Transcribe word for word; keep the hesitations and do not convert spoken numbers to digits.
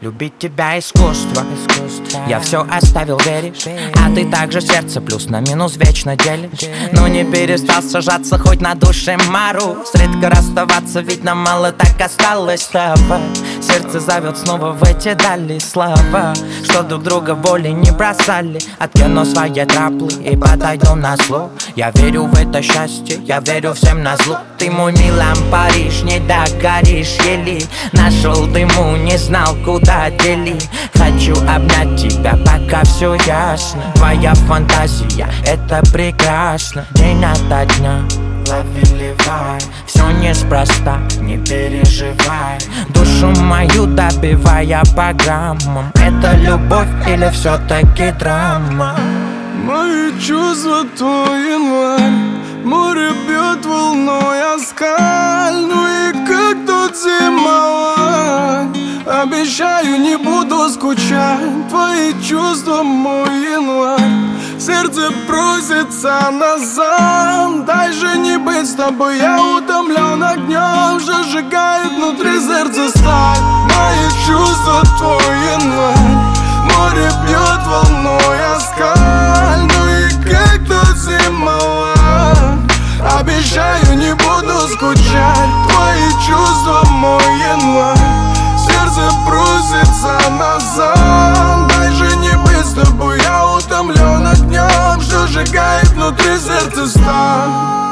любить тебя искусство, искусство. Я все оставил, веришь? А ты также сердце плюс на минус вечно делишь. Но не перестал сажаться хоть на душе мороз. Редко расставаться, ведь нам мало так осталось с тобой. Сердце зовет снова в эти дали слова, что друг друга в боли не бросали. Откину свои траплы и подойду на зло. Я верю в это счастье, я верю всем на зло. Ты мой Милан Париж, не догоришь еле. Нашел дыму, не знал куда делить. Хочу обнять тебя, пока все ясно. Твоя фантазия, это прекрасно. День ото дня ловили вай. Все неспроста, не переживай. Душу мою добивая по граммам. Это любовь или все-таки драма? Мои чувства твой январь. Море бьет волной о скаль. Ну и как тут зимовать? Обещаю, не буду скучать. Твои чувства мой январь. Сердце просится назад. Дай же не быть с тобой, я утомлен огнем. Зажигает внутри сердца сталь. Мои чувства твой январь. Море бьет волной о скаль. Ну и как тут зимовать? Обещаю, не буду скучать. Твои чувства мой январь. Сердце просится назад. Дай же не быть с тобой, я утомлен огнем. Что сжигает внутри сердца сталь.